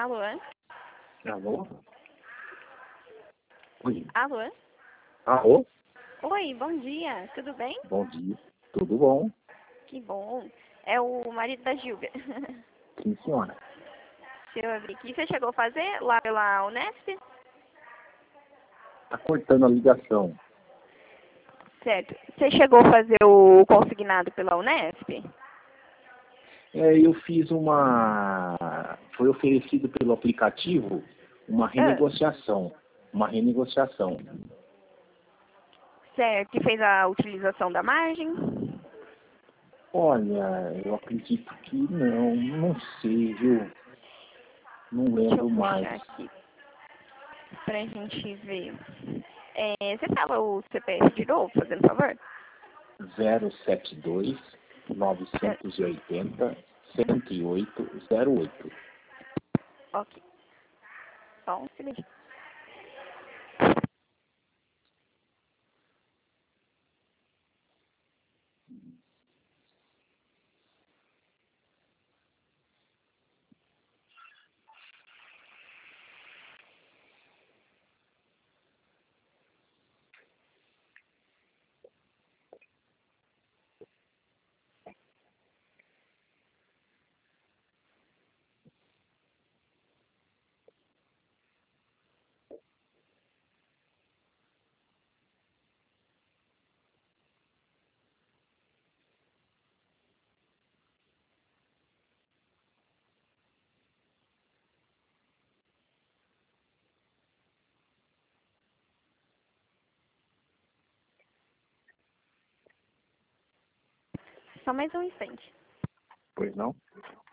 Alô? Alô? Oi. Alô? Alô? Oi, bom dia. Tudo bem? Bom dia. Tudo bom? Que bom. É o marido da Gilga. Sim, senhora. Deixa eu abrir aqui. Você chegou a fazer lá pela Unesp? Tá cortando a ligação. Certo. Você chegou a fazer o consignado pela Unesp? Eu fiz uma... Foi oferecido pelo aplicativo uma renegociação. Uma renegociação. Certo. E fez a utilização da margem? Olha, eu acredito que não. Não sei, viu? Não Deixa eu lembro mais. puxar aqui pra gente ver. Você fala o CPF de novo, fazendo favor? 072 980 108 08. Ok. Só um segundo. Só mais um instante. Pois não?